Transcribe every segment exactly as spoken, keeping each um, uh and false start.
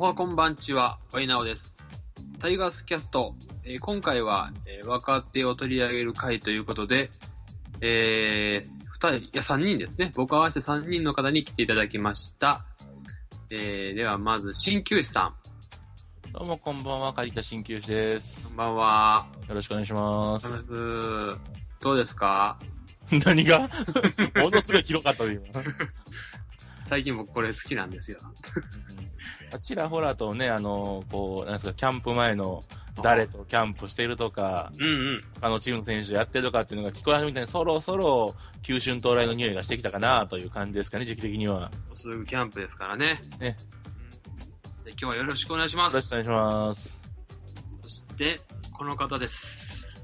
おはこんばんちは、ワイナオです。タイガースキャスト、えー、今回は、えー、若手を取り上げる回ということで、えー、二人、いや三人ですね。僕合わせて三人の方に来ていただきました。えー、ではまず、鍼灸師さん。 どうもこんばんは、刈田鍼灸師です。 こんばんは。 よろしくお願いします。 どうですか？ 何がものすごい広かったで、今。 最近僕これ好きなんですよ。 ちらほらとね、あの、こう、なんですか、キャンプ前の誰とキャンプしてるとか、 うんうん、 他のチームの選手やってるとかっていうのが聞こえ始めたんで、そろそろ九春到来の匂いがしてきたかなという感じですかね、時期的には。 すぐキャンプですからね。 ね。 で今日はよろしくお願いします。 よろしくお願いします。 そして、この方です。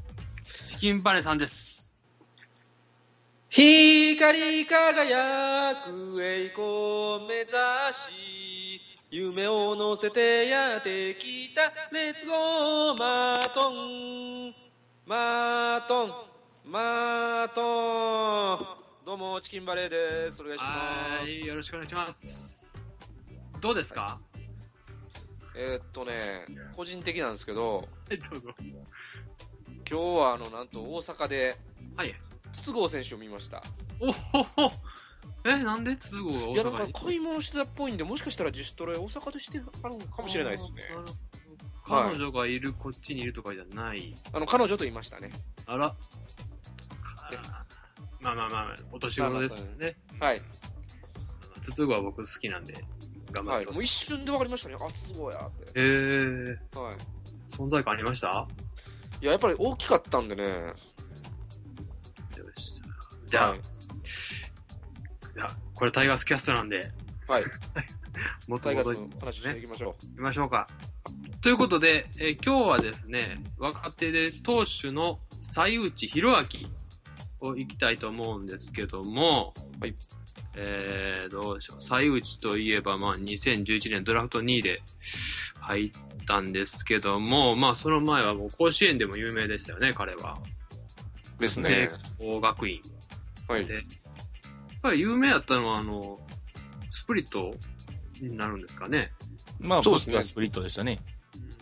チキンバレさんです。 光り輝く栄光を目指し夢を乗せてやってきたレッツゴーマートンマートンマートン。どうもチキンバレーです。お願いします。 はい、よろしくお願いします。どうですか？はい、 えー、っとね個人的なんですけど、 はい、どうぞ。 今日はあのなんと大阪で、 はい、 筒香選手を見ました。 おほほ。え、なんで筒香が大阪に？ いや、なんか買い物してたっぽいんで、もしかしたら自主トレ大阪でしてあるのかもしれないですね。 彼女がいる、はい、こっちにいるとかじゃない。 あの彼女といましたね。 あら。まあまあまあ、お年頃ですね。 まあまあ、はい。 筒香は僕好きなんで、頑張って、はい。 もう一瞬で分かりましたね。あ、筒香やって。 へえー。はい。存在感ありました？ いや、やっぱり大きかったんでね。 じゃあ、はい、じゃあこれタイガースキャストなんで、 はい。 もっとタイガースの話していきましょう。 行きましょうか。ということで、えー、今日はですね、若手で投手の西内宏明を行きたいと思うんですけども、 はい。 えー、どうでしょう。西内といえば、まあ、にせんじゅういちねんドラフトにいで入ったんですけども、まあ、その前はもう甲子園でも有名でしたよね、彼は。 ですね。 聖光学院。 はい。 で、やっぱり有名だったのは、あの、スプリットになるんですかね。 まあ、そうですね。スプリットでしたね。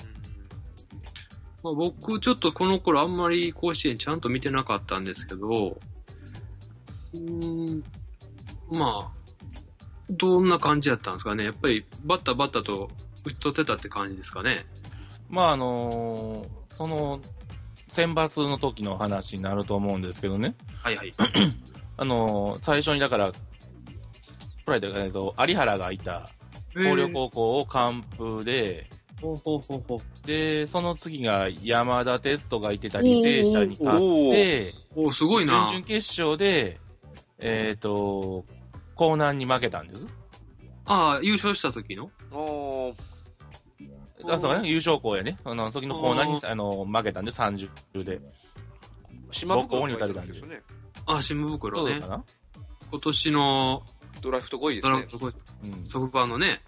まあ、僕、ちょっとこの頃あんまり甲子園ちゃんと見てなかったんですけど、うーん、まあ、どんな感じだったんですかね。やっぱり、バッタバッタと打ち取ってたって感じですかね。 まあ、あのー、その、選抜の時の話になると思うんですけどね。 はいはい。 あのー、最初にだから、これだけど、有原がいた、広陵高校を完封で、 ほうほうほうほう。 で、その次が山田哲人がいてた履正社に勝って、 おおすごいな。 準々決勝で、えっ、ー、と、江南に負けたんです。 ああ、優勝した時の？ おあ、そうね、優勝校やね。あの時の江南にあの負けたんで、さんじゅうで。 島袋に打たれたんですよね。 あ、島袋ね。 そうかな。 今年のドラフトごいですね。ドラフトごい。 うん。ソフトのね。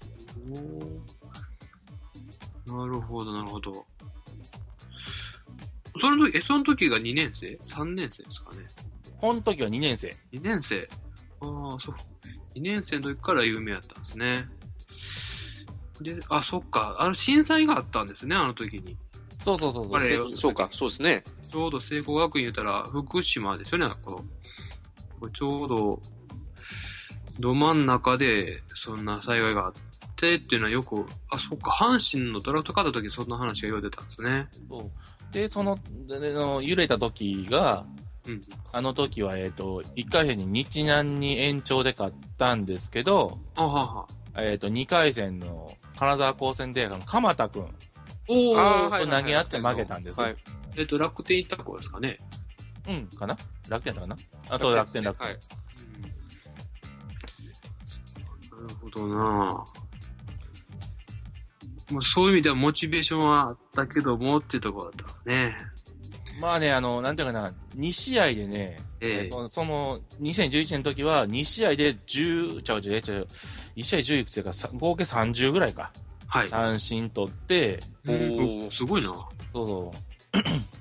おなるほど、なるほど。その時、え、その時がにねん生 ?さん 年生ですかね。 この時はにねん生。 にねん生。ああ、そう。にねん生の時から有名だったんですね。で、あ、そっか。あの、震災があったんですね、あの時に。 そうそうそうそう。 あれ、そうか、そうですね。 ちょうど聖光学院言ったら、福島ですよね、こう。ちょうど、ど真ん中で、そんな災害があってっていうのはよく、あ、そっか、阪神のドラフト買った時そんな話が言われてたんですね。 そうで、その、での揺れた時が、うん、あの時は、えっ、ー、と、いっかい戦に日南に延長で勝ったんですけど、 あははえっ、ー、と、にかい戦の金沢高専大学の鎌田くんおと投げ合って負けたんです。 はいはいはいはい、えっ、ー、と、楽天行った子ですかね。 うん、かな楽天だったかなあと楽天、楽天。はい、 なるほどなぁ。まあ、そういう意味ではモチベーションはあったけどもっていうところだったんですね。 まあね、あの、なんていうかな、に試合でね、えー、その、その、にせんじゅういちねんの時は、に試合でじゅう、ちゃうちゃうちゃう、いち試合じゅういくつやから、合計さんじゅうぐらいか。はい。三振取って、 おー、すごいな。 そうそう。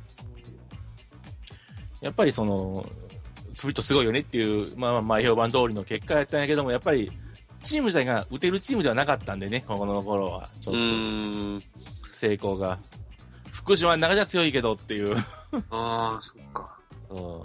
やっぱりその、スプリットすごいよねっていう、まあまあ、評判通りの結果やったんやけども、やっぱり、 チーム自体が打てるチームではなかったんでね、ここの頃は。ちょっと。うーん。成功が。福島の中では強いけどっていう。 ああ、そっか。 うん。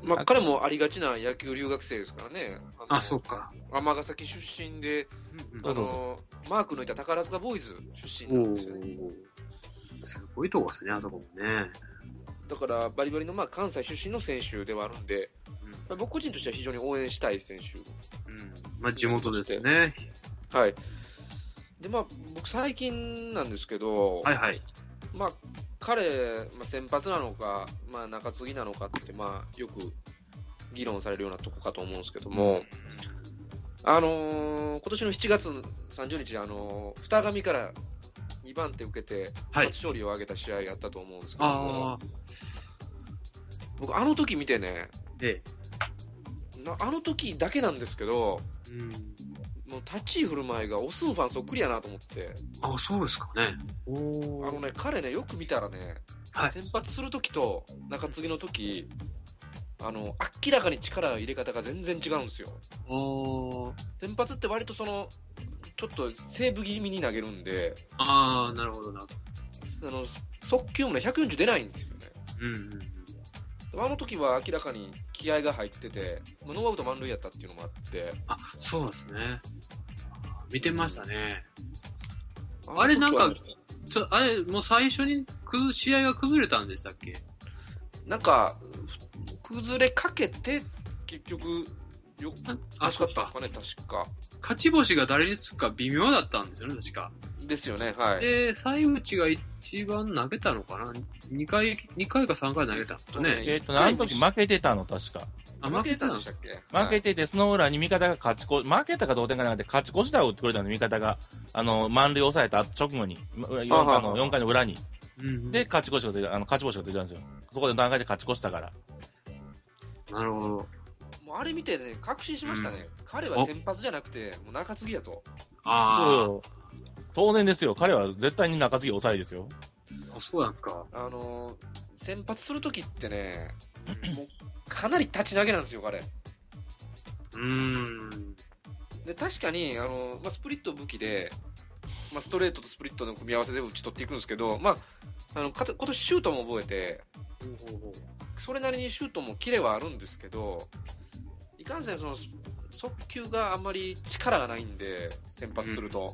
まあ、彼もありがちな野球留学生ですからね。 あ、そうか。 尼崎出身で、うん、あの、そうそうそうマークのいた宝塚ボーイズ出身なんですよね。 すごいとこですね、あそこもね。 だから、バリバリの、まあ、関西出身の選手ではあるんで、うん、僕個人としては非常に応援したい選手。 うん。まあ、地元ですね。 はい。で、まあ、僕最近なんですけど、 はいはい。 まあ、彼、まあ、先発なのか、まあ、中継ぎなのかって、まあ、よく議論されるようなとこかと思うんですけども、うん、あのー、今年のしちがつさんじゅうにち、あのー、二上からにばん手受けて、初勝利を挙げた試合やったと思うんですけども、はい、僕、あの時見てね、 ええ、なあの時だけなんですけど、うんもう立ち居振る舞いがオスンファンそっくりやなと思って。 あ、そうですかね。 おあのね、彼ね、よく見たらね、はい、先発するときと中継ぎのとき、あの、明らかに力の入れ方が全然違うんですよ。お先発って割とその、ちょっとセーブ気味に投げるんで。 ああ、なるほどな。 あの、速球もね、ひゃくよんじゅう出ないんですよね。うんうん。あの時は明らかに気合が入ってて、ノーアウト満塁やったっていうのもあって。 あ、そうですね。見てましたね。あ, あれなんか、ちょあれもう最初にく試合が崩れたんでしたっけ？ なんか、崩れかけて、結局、よかったかね、確か。 勝ち星が誰につくか微妙だったんですよね、確か。 ですよね、はい。 で、西口が一番投げたのかな ?に 回、にかいかさんかい投げたんですかね。 えっと、あの時負けてたの、確か。 あ、負けてたんでしたっけ？ 負けてて、その裏に味方が勝ち越、負けたか同点かなくて、勝ち越したを打ってくれたの、味方が。あの、満塁を抑えた直後に、よん, あのよんかいの裏に。うんうん、で、勝ち越しが出た、あの、勝ち星が出たんですよ。そこで段階で勝ち越したから。 なるほど。 もうあれ見てね、確信しましたね。うん、彼は先発じゃなくて、もう中継ぎやと。 ああ。 当然ですよ。彼は絶対に中継ぎ抑えですよ。 あ、そうなんですか。 あのー、先発するときってね、もうかなり立ち投げなんですよ、彼。 うーん。 で、確かに、あのー、まあ、スプリット武器で、まあ、ストレートとスプリットの組み合わせで打ち取っていくんですけど、まあ、あの、か今年シュートも覚えて、それなりにシュートもキレはあるんですけど、いかんせんその速球があんまり力がないんで、先発すると。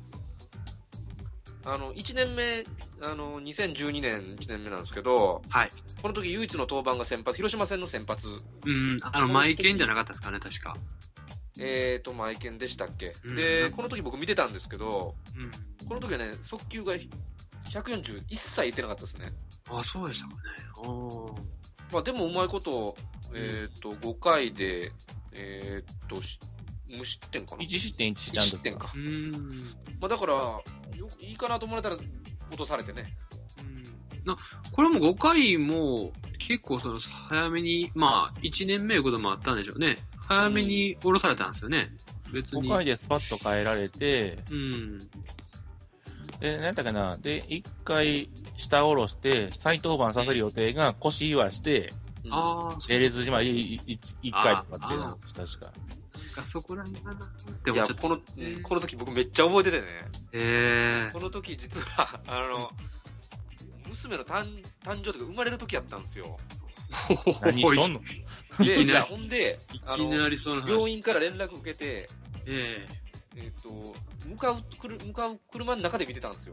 うん、あの、いちねんめ、あの、にせんじゅうにねんいちねんめなんですけど、 はい。 この時唯一の登板が先発、広島戦の先発。 うん、あの、マイケンじゃなかったですかね、確か。 えーと、マイケンでしたっけ、うん、で、この時僕見てたんですけど、うん、この時はね、速球がひゃくよんじゅう一切いってなかったですね。 あ、そうでしたかね。おまあでもうまいこと、えーと、ごかいで、えーと、無失点かな ?いち失点、いち失点か。うん。まあだから、よいいかなと思われたら落とされてね。 うん。な、これもごかいも結構その早めに、まあいちねんめいうこともあったんでしょうね。早めに下ろされたんですよね。うん、別に。 ごかいでスパッと変えられて、 うん。 で、何やったかな。で、いっかい下下ろして、再登板させる予定が腰言わして、 うん、ああ。 出れずじまい、いっかいとかってなんです、確か。 なんかそこら辺かなって思っちゃった。いや、この、この時僕めっちゃ覚えててね。 へえ。 この時実は、あの、うん、娘の誕誕生とか生まれる時やったんですよ。 何しとんので、いや、ほんで、 あの、 病院から連絡受けて、 えええっと、向かう、向かう車の中で見てたんですよ。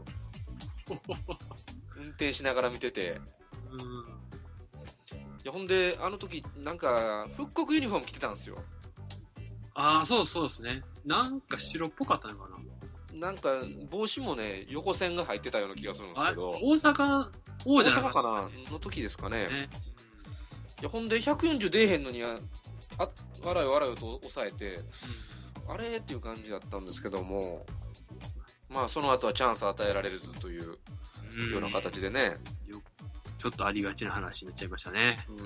運転しながら見てて。うん。いや、ほんで、あの時、なんか、復刻ユニフォーム着てたんですよ。 ああ、そうそうですね。なんか白っぽかったのかな。なんか、帽子もね、横線が入ってたような気がするんですけど。 大阪王者大阪かなの時ですかね。ね、いや、ほんで、ひゃくよんじゅう出えへんのに、あ、笑い笑いと抑えて、うん、あれっていう感じだったんですけども、まあ、その後はチャンス与えられずというような形でね。 ちょっとありがちな話になっちゃいましたね。 うん。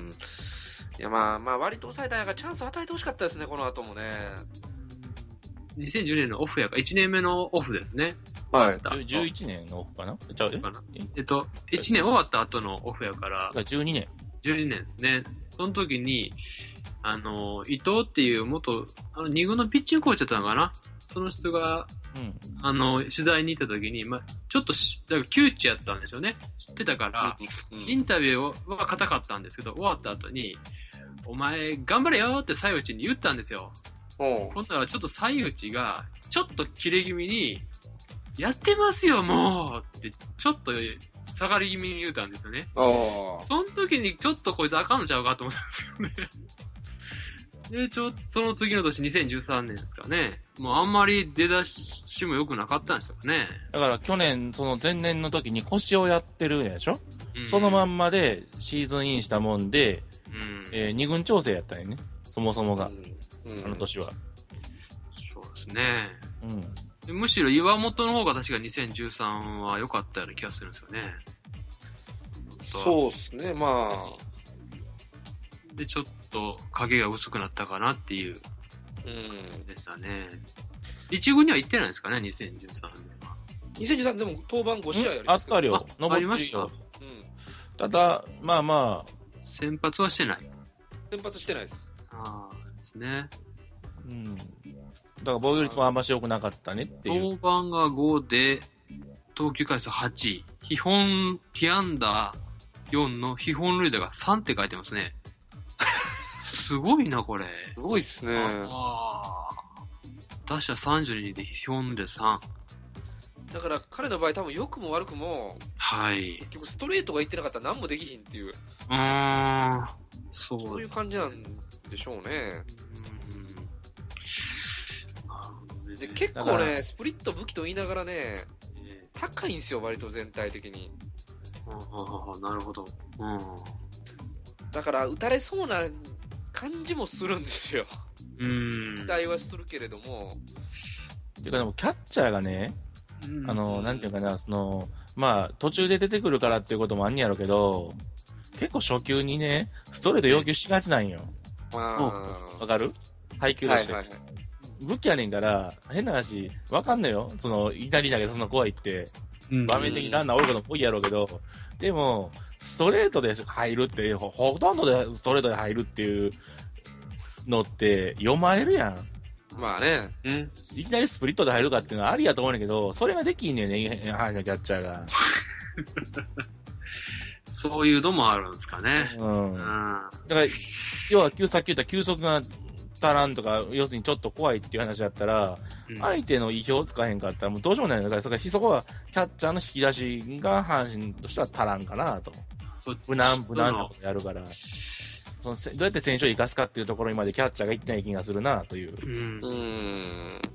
いや、まあ、まあ、割と抑えたんやから、チャンス与えてほしかったですね、この後もね。 にせんじゅうねんのオフやから、いちねんめのオフですね。 はい。 じゅういちねんのオフかなちゃうええっと、いちねん終わった後のオフやから。 じゅうにねん。 じゅうにねんですね。その時に、あの、伊藤っていう元、あの、二軍のピッチングコーチだったのかな、その人が、うん、あの、取材に行った時に、まあ、ちょっとし、だから窮地やったんでしょうね。知ってたから、うん、インタビューは硬かったんですけど、終わった後に、お前、頑張れよって西内に言ったんですよ。ほんならちょっと西内が、ちょっと切れ気味に、やってますよ、もうって、ちょっと下がり気味に言うたんですよね。その時にちょっとこいつあかんのちゃうかと思ったんですよね。で、ちょ、その次の年にせんじゅうさんねんですかね。もうあんまり出だしも良くなかったんですよね。 だから去年、その前年の時に腰をやってるんでしょ、うん、そのまんまでシーズンインしたもんで、うんえー、二軍調整やったんよね。そもそもが。うん、あの年は。 そうですね。うん、むしろ岩本の方が確かにせんじゅうさんは良かったような気がするんですよね。 そうですね、まあ。 で、ちょっと影が薄くなったかなっていう、うん、でしたね。一軍には行ってないんですかね、にせんじゅうさんねんは。 にせんじゅうさんでも登板ご試合ありますけど。 あったよ。 あ、ありました。うん。 ただ、まあまあ。 先発はしてない。 先発してないです。 ああ、ですね。 うん。だから防御率もあんまし良くなかったねっていう。 登板がごで、投球回数はち。被本、被安打よんの被本塁打がさんって書いてますね。すごいな、これ。 すごいっすね。 ああ。打者さんじゅうにで被本でさん。 だから彼の場合多分良くも悪くも、 はい。 結局ストレートがいってなかったら何もできひんっていう。うーん。そう。 そういう感じなんでしょうね。うん。で結構ね、スプリット武器と言いながらね、高いんですよ、割と全体的に。 ああ、なるほど。うん。 だから打たれそうな感じもするんですよ。 うん。 期待はするけれども。 ていうかでもキャッチャーがね、うん、あの、なんていうかな、その、まあ、途中で出てくるからっていうこともあんねやろうけど、結構初球にね、ストレート要求しがちなんよ。わかる？配球として。はいはいはい。武器やねんから、変な話、わかんのよ。その、いきなり投げそんな怖いって。場面的にランナーおることも多いやろうけど、でも、ストレートで入るってほ、ほとんどでストレートで入るっていうのって読まれるやん。 まあね。 うん。いきなりスプリットで入るかっていうのはありやと思うんだけど、それができんねんね、阪神のキャッチャーが。 そういうのもあるんですかね。 うん。うん、だから、要は、さっき言った球速が足らんとか、要するにちょっと怖いっていう話だったら、うん、相手の意表をつかへんかったら、もうどうしようもないのだから、そこは、そこはキャッチャーの引き出しが阪神としては足らんかなと。無難、無難なことやるから。そのどうやって選手を生かすかっていうところにまでキャッチャーがいってない気がするなという。うん。 うーん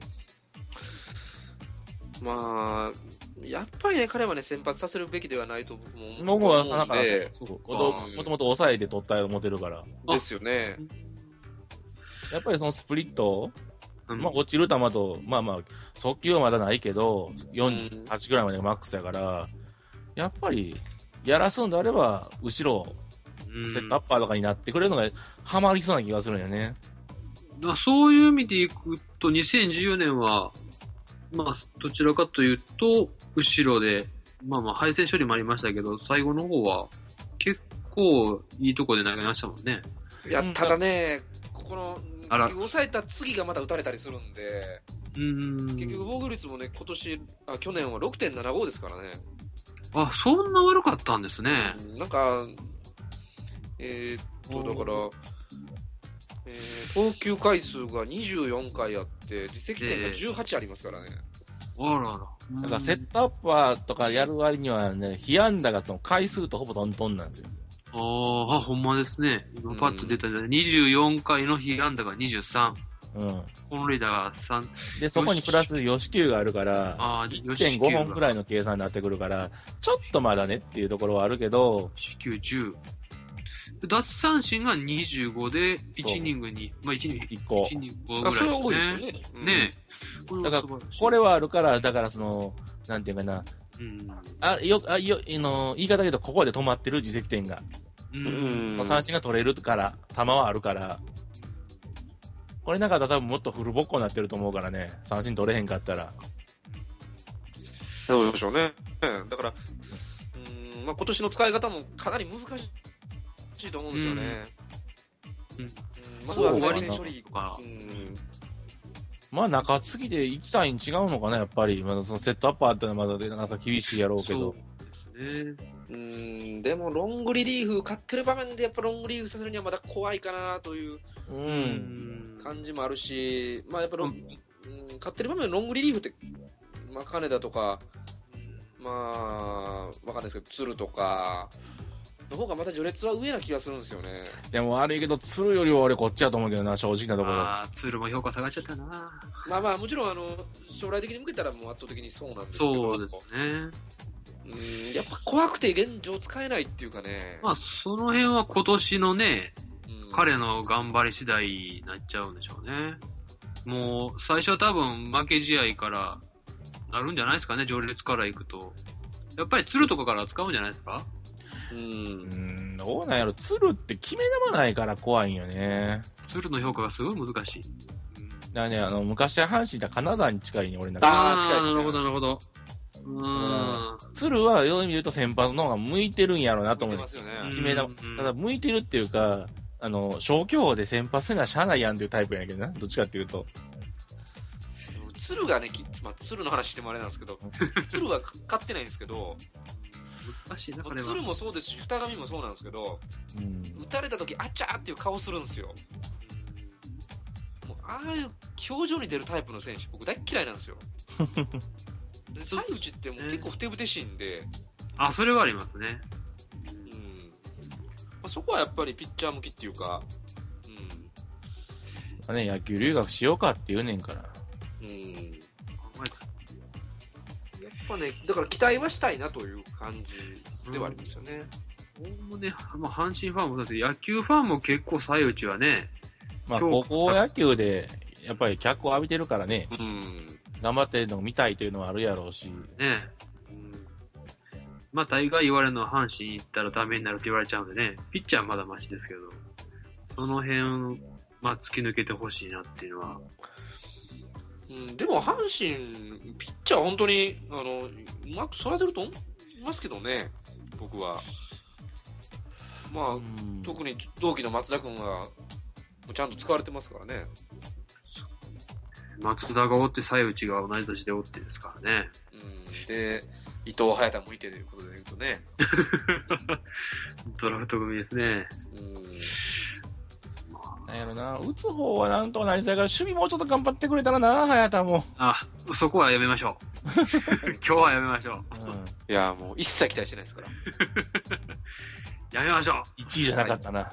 まあ、やっぱりね、彼はね、先発させるべきではないと僕も思うんで。僕は、なんか、 もともと抑えて取った持てるから。 ですよね。 やっぱりそのスプリット、うん、まあ落ちる球と、まあまあ、速球はまだないけど、よんじゅうはちぐらいまでマックスやから、やっぱり、やらすんであれば、後ろ、セットアッパーとかになってくれるのが、ハマりそうな気がするんよね。 だそういう意味でいくと、にせんじゅうよねんは、まあ、どちらかというと、後ろで、まあまあ、配線処理もありましたけど、最後の方は、結構いいとこで投げましたもんね。 いや、ただね、ここの、結局抑えた次がまた打たれたりするんで、うん結局防御率もね、今年、あ去年は ろくてんななご ですからね。 あ、そんな悪かったんですね。 うん、なんか、えー、っと、だから、えー、投球回数がにじゅうよんかいあって、自責点がじゅうはちありますからね。 えー、あらあら。 だからセットアッパーとかやる割にはね、被安打がその回数とほぼトントンなんですよ。 ああ、ほんまですね。今パッと出たじゃない、うん、にじゅうよんかいの被安打がにじゅうさん。うん。本塁打がさん。 で、そこにプラスよし球があるから、いってんご 本くらいの計算になってくるから、ちょっとまだねっていうところはあるけど、 四球じゅう。奪三振がにじゅうごで、いちイニングに、まあいちイニング、 いっこ。 いちイニングぐらいですね。 それは多いですよね。 うん、ねえ。だから、これはあるから、だからその、なんていうかな、うん、あ、よ、あ、よ、あの、言い方で言うと、ここで止まってる自責点が。うん。三振が取れるから、球はあるから、これなかったら多分もっとフルボッコになってると思うからね、三振取れへんかったら。 そうでしょうね。だから、うん、まあ今年の使い方もかなり難しい。 しいと思うんですよね。 うん。うん、 まずは割り処理とか。うん。 まあ中継ぎで行きたいに違うのかな、やっぱり。まだそのセットアッパーってのはまだでなんか厳しいやろうけど。 そうですね。うん、でもロングリリーフ、勝ってる場面でやっぱロングリリーフさせるにはまだ怖いかなという感じもあるし、まあやっぱロン、うん、勝ってる場面でロングリリーフって、まあ金田とか、まあ、わかんないですけど、鶴とか、の方がまた序列は上な気がするんですよね。 でも悪いけど、鶴よりは俺こっちやと思うけどな、正直なところ。 ああ、鶴も評価下がっちゃったな。 まあまあ、もちろん、あの、将来的に向けたらもう圧倒的にそうなんですけど。 そうですね。 うん、やっぱ怖くて現状使えないっていうかね。 まあ、その辺は今年のね、うん、彼の頑張り次第になっちゃうんでしょうね。もう、最初は多分負け試合からなるんじゃないですかね、序列からいくと。やっぱり鶴とかから使うんじゃないですか。 うん、 どうなんやろ、鶴って決め球ないから怖いんよね。 鶴の評価がすごい難しい。 うん、だからね、あの、昔は阪神だ金沢に近いね、俺なんか。ああ、近いですね。なるほど、なるほど。うん。 鶴は、よう見ると先発の方が向いてるんやろうなと思う。 向いてますよね。 決め球。ただ、向いてるっていうか、あの、消去法で先発せなしゃあないやんっていうタイプやけどな。どっちかっていうと。 鶴がね、まあ、鶴の話してもあれなんですけど、鶴は勝ってないんですけど、 難しいな、これは。 鶴もそうですし、二上もそうなんですけど、うん、打たれた時あちゃーっていう顔するんですよ。もうああいう表情に出るタイプの選手、僕大っ嫌いなんですよ。で、西内ってもう結構ふてぶてしいんで。 あ、それはありますね。 うん。まあ、そこはやっぱりピッチャー向きっていうか、 うん。ね、野球留学しようかって言うねんから。 うん。やっぱね、だから期待はしたいなという感じではありますよね。 うん、もうね、まあ、阪神ファンもそうですけど、野球ファンも結構西内はね、 まあ、高校野球で、やっぱり脚光を浴びてるからね。 うん。 頑張ってるのを見たいというのはあるやろうし。 ねえ。うん、まあ、大概言われるのは阪神行ったらダメになるって言われちゃうんでね、ピッチャーはまだマシですけど、その辺、まあ、突き抜けてほしいなっていうのは。 うん、でも阪神、ピッチャー本当に、あの、うまく育てると思いますけどね、僕は。まあ、特に同期の松田君は、ちゃんと使われてますからね。 松田がおって、西内が同じ年でおってですからね。 うん、で、伊藤隼太もいてということで言うとね。 ドラフト組ですね。 うん、なんやろな、打つ方はなんとかなりたいから、守備もうちょっと頑張ってくれたらな、隼太も。 あ、そこはやめましょう。今日はやめましょう。 うん、いや、もう一切期待してないですから。 やめましょう。 いちいじゃなかったな。はい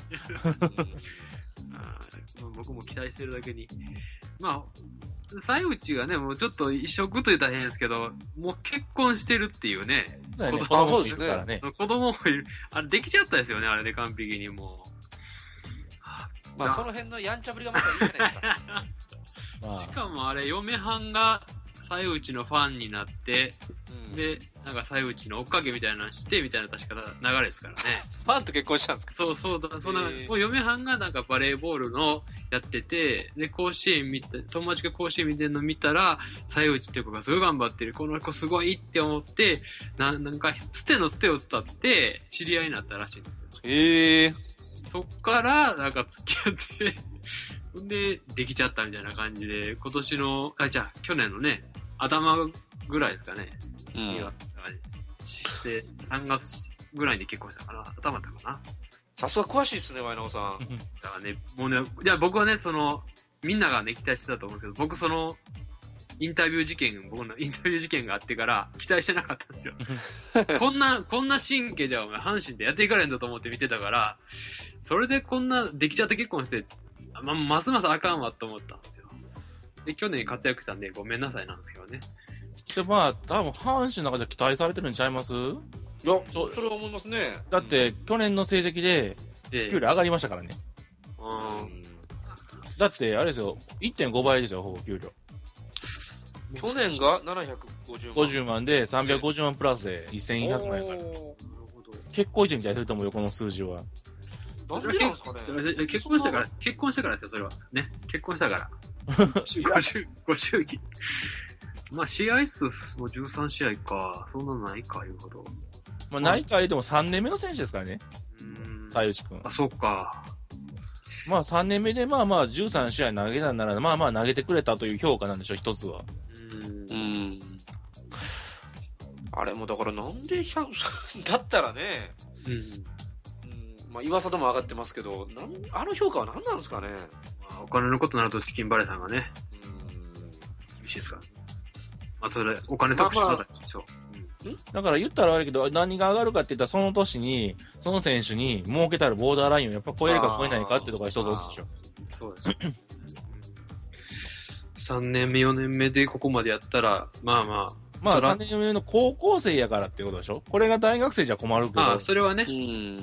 うん、僕も期待してるだけに。まあ、西内がね、もうちょっと異色と言ったら変ですけど、もう結婚してるっていうね。 そうね、子供もいるからね。 子供もいる。あれできちゃったですよね、あれで完璧にもう。まあ、その辺のやんちゃぶりがまたいいじゃないですか。 まあ、しかもあれ、嫁はんが西内のファンになって、うん、で、なんか西内の追っかけみたいなのしてみたいな確か流れですからね。 ファンと結婚したんですか？ そうそうだ、そんな、もう嫁はんがなんかバレーボールのやってて、で、甲子園見て、友達が甲子園見てるの見たら、西内っていう子がすごい頑張ってる、この子すごいって思って、ななんか、つてのつてを伝って知り合いになったらしいんですよ。 へえー。 そっから、なんか付き合ってで、できちゃったみたいな感じで、今年の、あ、じゃあ、去年のね、頭ぐらいですかね。 うん。 で、さんがつぐらいに結婚したかな。頭だったかな。 さすが詳しいっすね、ワイナオさん。 だからね、もうね、じゃあ僕はね、その、みんながね、期待してたと思うんですけど、僕その、インタビュー事件、僕のインタビュー事件があってから、期待してなかったんですよ。こんな、こんな神経じゃお前、阪神でやっていかれんだと思って見てたから、それでこんな、できちゃって結婚して、ま、ますますあかんわと思ったんですよ。で、去年活躍したんで、ごめんなさいなんですけどね。 で、まあ、多分、阪神の中で期待されてるんちゃいます？いや、それは思いますね。 だって、うん、去年の成績で、給料上がりましたからね。 うん。 だって、あれですよ、いってんごばいですよ、ほぼ給料。 去年がななひゃくごじゅうまん。 ごじゅうまんで、さんびゃくごじゅうまんプラスでせんひゃくまんやから。なるほど。結構以上に期待すると思うよ、この数字は。 なんでなんですかね。 結婚したから、結婚したからですよ、それは。ね。結婚したから。ごじゅう、ごじゅう期。まあ、試合数もじゅうさんしあいか。そんなのないか、いうほど。 まあ、ないか言うてもさんねんめの選手ですからね。 うーん。 西内くん。 あ、そっか。 まあさんねんめでまあまあじゅうさん試合投げたんなら、まあまあ投げてくれたという評価なんでしょ、一つは。 うん。うん。あれもだからなんでひゃくだったらね、うん。うん、まあ岩佐でも上がってますけど、なんあの評価は何なんですかね。 まあ、お金のことになると資金バレさんがね、うん、厳しいですから。まあそれお金特殊なんでしょう。 だから言ったら悪いけど、何が上がるかって言ったら、その年に、その選手に設けたらボーダーラインをやっぱ超えるか超えないかってところが一つ大きいでしょ。そうです。 さんねんめ、よねんめでここまでやったら、まあまあ。 まあさんねんめの高校生やからってことでしょ。これが大学生じゃ困るけど。 ああ、それはね。うん。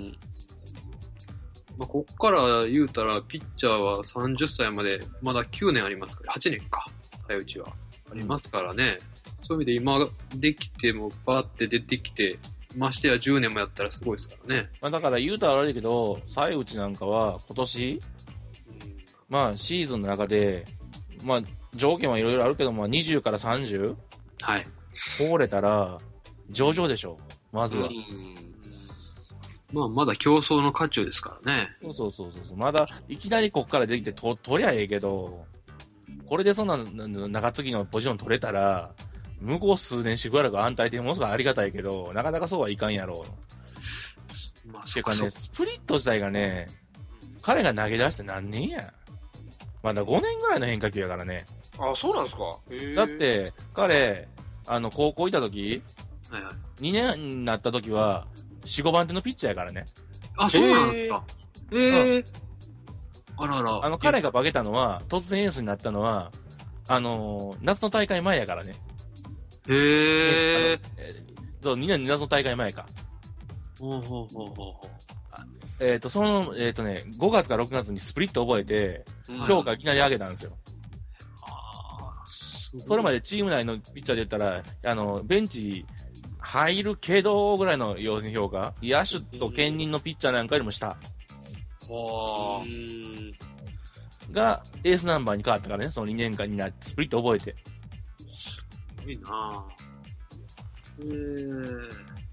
まあ、こっから言うたら、ピッチャーはさんじゅっさいまで、まだきゅうねんありますから、はちねんか。早打ちは。ありますからね。うん、そういう意味で今できてもバーって出てきて、ましてやじゅうねんもやったらすごいですからね。 まあだから言うたら悪いけど、西内なんかは今年、うん、まあシーズンの中で、まあ条件はいろいろあるけど、まあにじゅうからさんじゅう？ はい。 通れたら、上々でしょ。まずは。うん、 まあまだ競争の渦中ですからね。 そうそうそうそう。まだいきなりこっからできてと取りゃええけど、これでそんな中継ぎのポジション取れたら、向こう数年しばらく安泰でものすごいありがたいけど、なかなかそうはいかんやろう。まあ、ていうかね、スプリット自体がね、彼が投げ出して何年や。まだごねんぐらいの変化球やからね。 あ、そうなんですか。 へー。だって、彼、あの、高校いた時、はいはい、にねんになった時は、よん、ごばん手のピッチャーやからね。 あ、そうなんですか。へぇー。あらら。 あの、彼が化けたのは、突然エースになったのは、あのー、夏の大会前やからね。 へぇー。 そう、にねんの夏の大会前か。 ほうほうほうほうほう。 えっ、ー、と、その、えっ、ー、とね、ごがつかろくがつにスプリット覚えて、評価いきなり上げたんですよ。あそれまでチーム内のピッチャーで言ったら、あの、ベンチ入るけどぐらいの要するに評価。野手と兼任のピッチャーなんかよりも下。はー。が、エースナンバーに変わったからね、そのにねんかんになって、スプリット覚えて。 すごいなぁ。へー。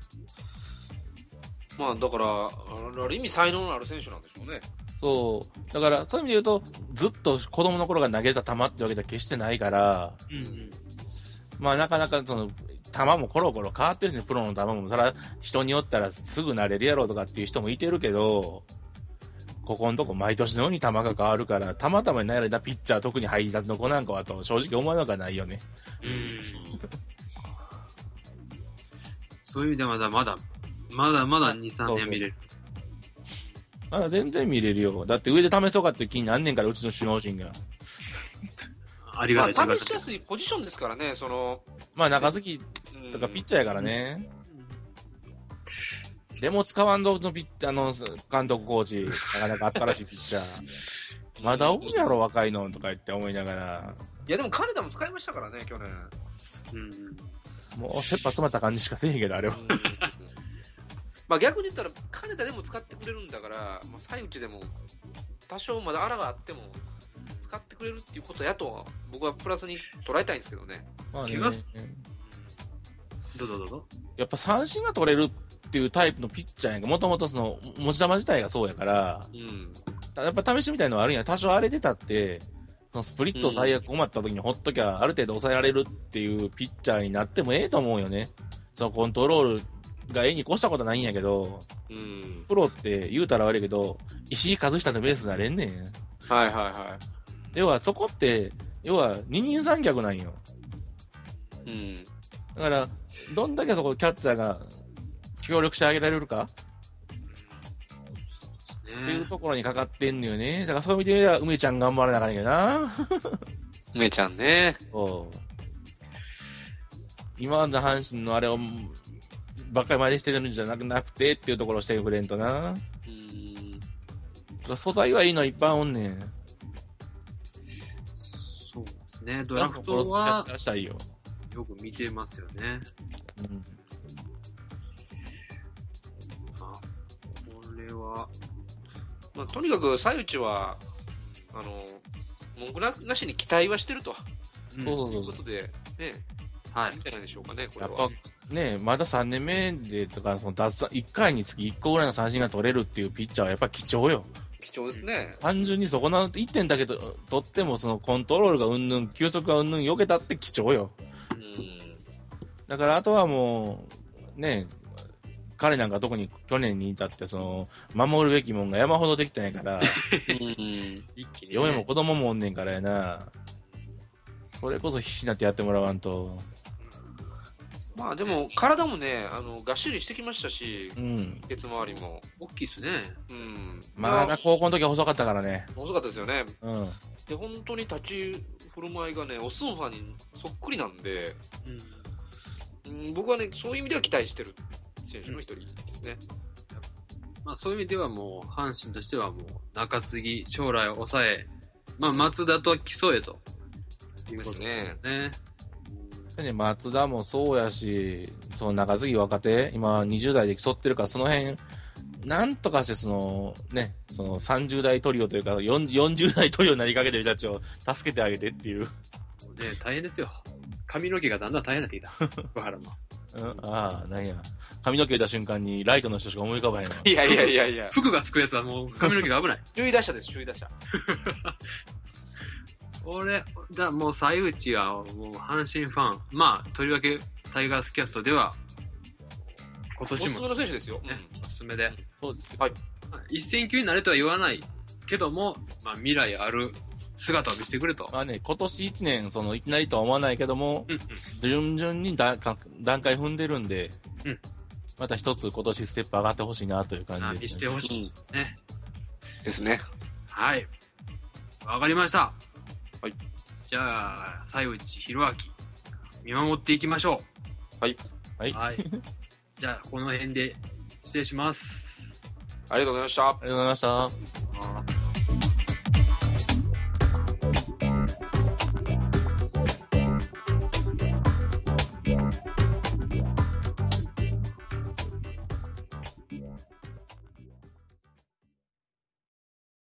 まあ、だから、ある意味才能のある選手なんでしょうね。 そう。だから、そういう意味で言うと、ずっと子供の頃が投げた球ってわけでは決してないから、うんうん、まあ、なかなかその、球もコロコロ変わってるしね、プロの球も。それは人によったらすぐ慣れるやろうとかっていう人もいてるけど、ここのとこ毎年のように球が変わるから、たまたまになれたピッチャー、特に入りたての子なんかはと正直思わなくはないよね。うん。 そういう意味でまだまだ、まだまだに、さんねん見れる。 まだ全然見れるよ。だって上で試そうかって気になんねんから、うちの首脳陣が。 ありがたい。 まあ、試しやすいポジションですからね、その。 まあ中継ぎとかピッチャーやからね。でも使わんどのピッ、あの、監督コーチ、なかなか新しいピッチャー。まだ多いやろ、若いのとか言って思いながら。 いや、でも金田も使いましたからね、去年。 うん。もう、切羽詰まった感じしかせえへんけど、あれは。 まあ逆に言ったら、金田でも使ってくれるんだから、まあ、西内でも、多少まだあらがあっても、使ってくれるっていうことやとは、僕はプラスに捉えたいんですけどね。 まあね。 どうぞどうぞ。 やっぱ三振が取れるっていうタイプのピッチャーやんか、もともとその、持ち球自体がそうやから、うん。やっぱ試しみたいのはあるんや。多少荒れてたって、そのスプリット最悪困った時にほっときゃ、ある程度抑えられるっていうピッチャーになってもええと思うよね。そのコントロールが絵に越したことないんやけど、うん。プロって言うたら悪いけど、石井一久のベースになれんねん。 はいはいはい。 要はそこって、要は二人三脚なんよ。うん。だから、どんだけそこキャッチャーが協力してあげられるか、ね、っていうところにかかってんのよね。だからそういう意味では梅ちゃん頑張らなあかんねんけどな。 梅ちゃんね。 そう。今まで阪神のあれをばっかり真似してるんじゃなくなくてっていうところをしてくれんとな。うん。素材はいいのいっぱいおんねん。 そうですね。ドラフトはよく見てますよね。うん。あ、これは、 まあ、とにかく西内はあの文句ななしに期待はしてると。 そうそうそう。 いうことでね。 はい。 いいんじゃないでしょうかね。これは。 やっぱね、まださんねんめでとか、その奪三いっかいにつきいっこぐらいの三振が取れるっていうピッチャーはやっぱ貴重よ。 貴重ですね。 単純にそこのいってんだけど、取ってもそのコントロールがうんぬん、球速がうんぬん避けたって貴重よ。うん。だからあとはもう、ね、彼なんか特に去年に至ってその、守るべきもんが山ほどできたんやから、うん。嫁も子供もおんねんからやな。それこそ必死になってやってもらわんと。 まあでも、体もね、あの、がっしりしてきましたし、うん。ケツ周りも。 大きいっすね。 うん。 まあ、高校の時は細かったからね。 細かったですよね。うん。で、本当に立ち振る舞いがね、オスンファンにそっくりなんで、うん、うん、僕はね、そういう意味では期待してる選手の一人ですね。 うん、まあそういう意味ではもう、阪神としてはもう、中継ぎ、将来を抑え、まあ松田と競えと。 ですね。 ね。 ね、松田もそうやし、その中継ぎ若手、今にじゅう代で競ってるから、その辺、なんとかしてその、ね、そのさんじゅう代トリオというか、よんじゅう代トリオになりかけてる人たちを助けてあげてっていう。ね、 大変ですよ。髪の毛がだんだん大変になってきた。福原も。 うん、ああ、なんや。髪の毛出た瞬間にライトの人しか思い浮かばへんの。 いやいやいやいや。 服がつくやつはもう髪の毛が危ない。 注意打者です、注意打者。 俺、だもう、最内は、もう、阪神ファン。まあ、とりわけ、タイガースキャストでは、今年も。おすすめの選手ですよ。 ね、おすすめで。 そうですよ。 はい。 一戦級になれとは言わないけども、まあ、未来ある姿を見せてくれと。 まあね、今年一年、その、いきなりとは思わないけども、うんうん、順々に段階踏んでるんで、うん、また一つ今年ステップ上がってほしいなという感じですね。してほしい。ね。 ですね。 はい。わかりました。 はい。 じゃあ、西内弘明、見守っていきましょう。はい。 はい。 はい。じゃあ、この辺で失礼します。 ありがとうございました。ありがとうございました。